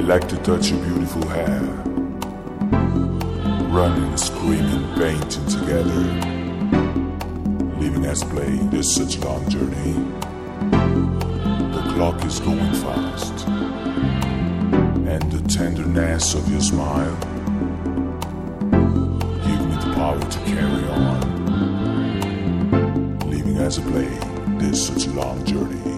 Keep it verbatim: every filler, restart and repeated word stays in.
like to touch your beautiful hair. Running, screaming, painting together. Living as play, there's such a long journey. The clock is going fast. And the tenderness of your smile give me the power to carry on. Living as a play, there's such a long journey.